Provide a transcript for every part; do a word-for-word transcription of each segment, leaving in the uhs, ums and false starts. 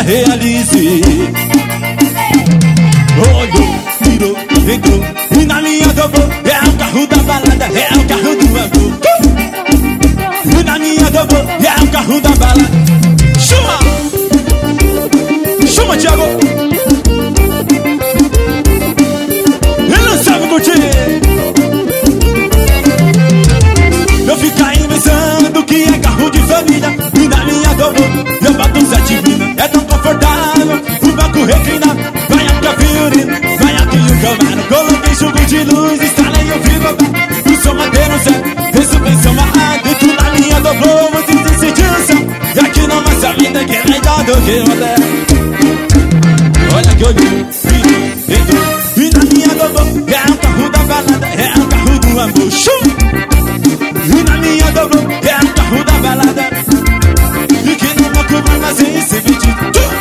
realize. Olhou, virou, entrou e na linha dobrou. É o carro da balada, é o carro do amor. E na linha dobrou, é o carro da balada. Chama! Chama, Thiago! Ele não sabe curtir. Eu ficar pensando que é carro de família. E na linha dobrou, eu bato sete mina. É tão confortável, o banco reclina. Vai aqui a Fiorina, vai aqui o Camaro. Coloquei jogo de luz, instalei o frigobar. O som manteiro zero, isso vem somado. E tu na linha dobrou, você decidiu só. E aqui não vai saber que é melhor do que o olha que olhou, virou, entrou e na linha dobrou. É o carro da balada, é o carro do amor. Chum! E na linha dobrou, é o carro da balada. E que não vai cobrar mais esse vídeo.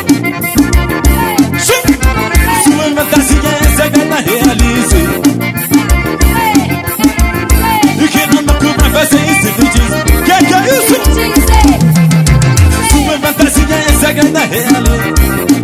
Chum! Sua fantasia é sagrada, realize. E que não vai cobrar mais esse vídeo. Que que é isso? Sua fantasia é sagrada, realize.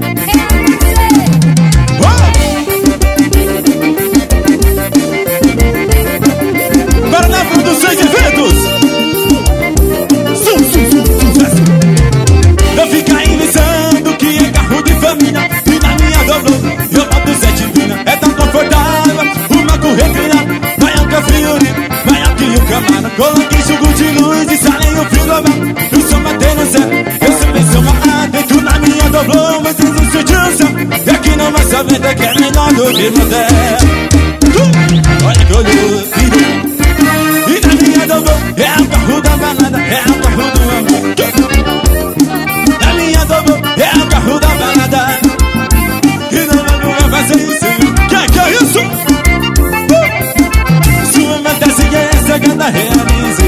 Eu fico aí pensando que é carro de família. E na minha dobrou, eu boto sete mina. É tão confortável, uma corretina. Vai aqui a Fiorina, vai aqui o Camaro. Coloquei jogo de luz e salei o frigobar. Eu sou batendo zero, eu sou bem somado. E tu na minha dobrou, mas existe chance. E aqui não vai saber que é menor do que você. Olha que olhou, virou. E na minha dobrou, é o carro da balada, é o carro do amor. Na minha dobrou, é o carro da balada. E não vai fazer isso. Que que é isso? Uh! Sua fantasia é sagrada, realize.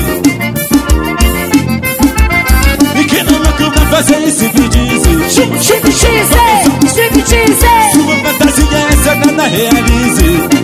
E que não vai fazer esse vídeo. Striptease, striptease. Sua fantasia é sagrada, realize.